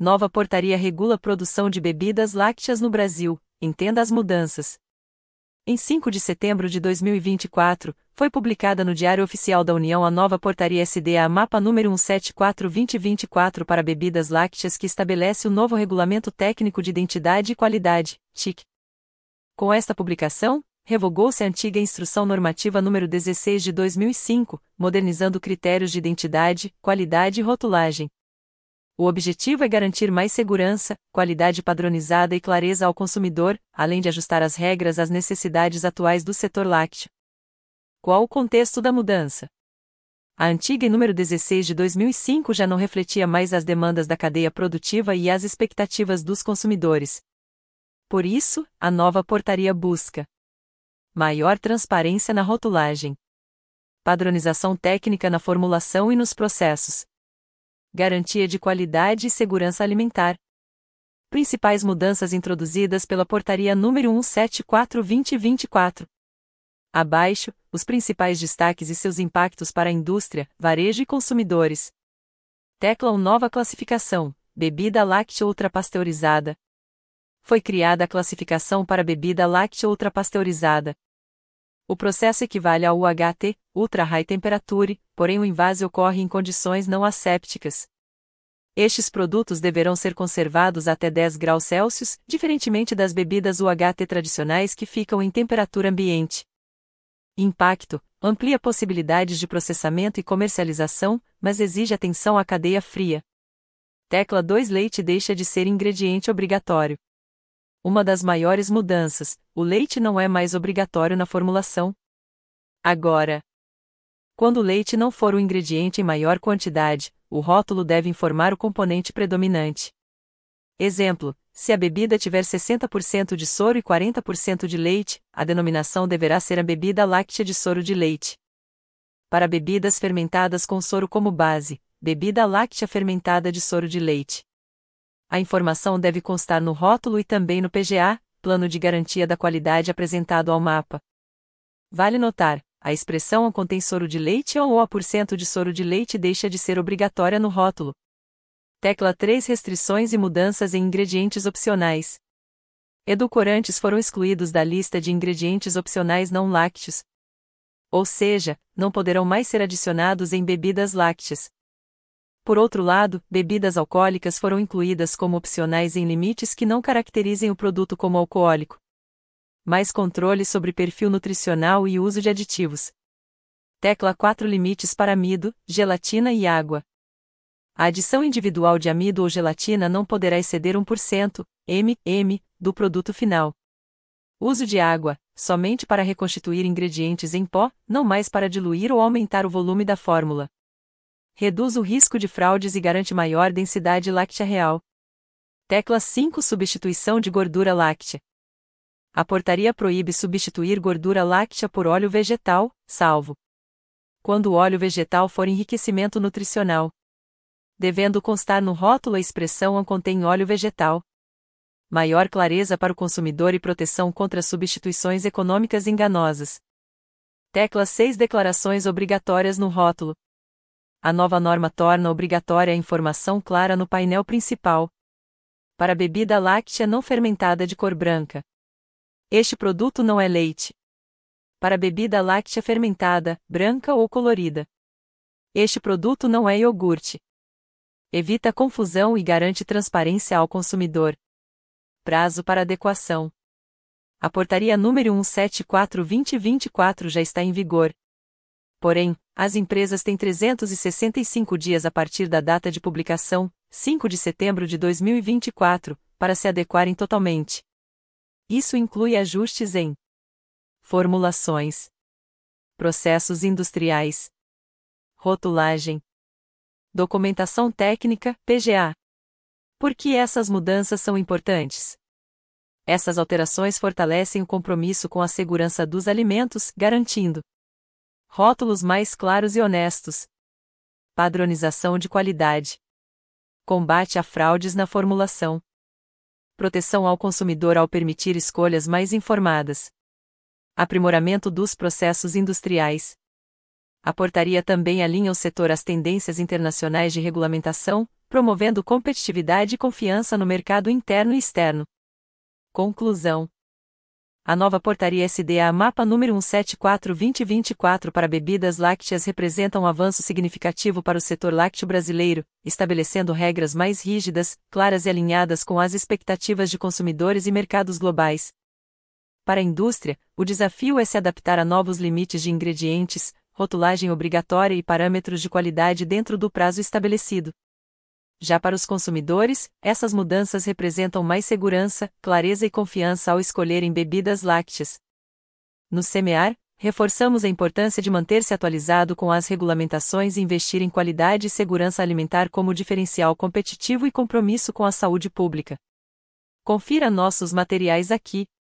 Nova portaria regula a produção de bebidas lácteas no Brasil. Entenda as mudanças. Em 5 de setembro de 2024, foi publicada no Diário Oficial da União a nova portaria SDA-MAPA número 174/2024 para bebidas lácteas que estabelece o novo Regulamento Técnico de Identidade e Qualidade, TIC. Com esta publicação, revogou-se a antiga Instrução Normativa número 16 de 2005, modernizando critérios de identidade, qualidade e rotulagem. O objetivo é garantir mais segurança, qualidade padronizada e clareza ao consumidor, além de ajustar as regras às necessidades atuais do setor lácteo. Qual o contexto da mudança? A antiga número 16 de 2005 já não refletia mais as demandas da cadeia produtiva e as expectativas dos consumidores. Por isso, a nova portaria busca maior transparência na rotulagem, padronização técnica na formulação e nos processos, garantia de qualidade e segurança alimentar. Principais mudanças introduzidas pela Portaria número 174/2024. Abaixo, os principais destaques e seus impactos para a indústria, varejo e consumidores. Tecla 1. Nova classificação: bebida láctea ultrapasteurizada. Foi criada a classificação para bebida láctea ultrapasteurizada. O processo equivale ao UHT, Ultra High Temperature, porém o invase ocorre em condições não assépticas. Estes produtos deverão ser conservados até 10 graus Celsius, diferentemente das bebidas UHT tradicionais que ficam em temperatura ambiente. Impacto: amplia possibilidades de processamento e comercialização, mas exige atenção à cadeia fria. Tecla 2. Leite deixa de ser ingrediente obrigatório. Uma das maiores mudanças: o leite não é mais obrigatório na formulação. Agora, quando o leite não for o ingrediente em maior quantidade, o rótulo deve informar o componente predominante. Exemplo: se a bebida tiver 60% de soro e 40% de leite, a denominação deverá ser a bebida láctea de soro de leite. Para bebidas fermentadas com soro como base, bebida láctea fermentada de soro de leite. A informação deve constar no rótulo e também no PGA, Plano de Garantia da Qualidade apresentado ao MAPA. Vale notar, a expressão contém soro de leite ou a % de soro de leite deixa de ser obrigatória no rótulo. Tecla 3. Restrições e mudanças em ingredientes opcionais. Edulcorantes foram excluídos da lista de ingredientes opcionais não lácteos. Ou seja, não poderão mais ser adicionados em bebidas lácteas. Por outro lado, bebidas alcoólicas foram incluídas como opcionais em limites que não caracterizem o produto como alcoólico. Mais controle sobre perfil nutricional e uso de aditivos. Tecla 4. Limites para amido, gelatina e água. A adição individual de amido ou gelatina não poderá exceder 1%, m, do produto final. Uso de água, somente para reconstituir ingredientes em pó, não mais para diluir ou aumentar o volume da fórmula. Reduz o risco de fraudes e garante maior densidade láctea real. Tecla 5. Substituição de gordura láctea. A portaria proíbe substituir gordura láctea por óleo vegetal, salvo quando o óleo vegetal for enriquecimento nutricional, devendo constar no rótulo a expressão contém óleo vegetal. Maior clareza para o consumidor e proteção contra substituições econômicas enganosas. Tecla 6. Declarações obrigatórias no rótulo. A nova norma torna obrigatória a informação clara no painel principal. Para bebida láctea não fermentada de cor branca, este produto não é leite. Para bebida láctea fermentada, branca ou colorida, este produto não é iogurte. Evita confusão e garante transparência ao consumidor. Prazo para adequação. A portaria número 174/2024 já está em vigor. Porém, as empresas têm 365 dias a partir da data de publicação, 5 de setembro de 2024, para se adequarem totalmente. Isso inclui ajustes em formulações, processos industriais, rotulagem, documentação técnica, PGA. Por que essas mudanças são importantes? Essas alterações fortalecem o compromisso com a segurança dos alimentos, garantindo rótulos mais claros e honestos, padronização de qualidade, combate a fraudes na formulação, proteção ao consumidor ao permitir escolhas mais informadas, aprimoramento dos processos industriais. A portaria também alinha o setor às tendências internacionais de regulamentação, promovendo competitividade e confiança no mercado interno e externo. Conclusão. A nova Portaria SDA-MAPA número 174/2024 para bebidas lácteas representa um avanço significativo para o setor lácteo brasileiro, estabelecendo regras mais rígidas, claras e alinhadas com as expectativas de consumidores e mercados globais. Para a indústria, o desafio é se adaptar a novos limites de ingredientes, rotulagem obrigatória e parâmetros de qualidade dentro do prazo estabelecido. Já para os consumidores, essas mudanças representam mais segurança, clareza e confiança ao escolherem bebidas lácteas. No Semear, reforçamos a importância de manter-se atualizado com as regulamentações e investir em qualidade e segurança alimentar como diferencial competitivo e compromisso com a saúde pública. Confira nossos materiais aqui.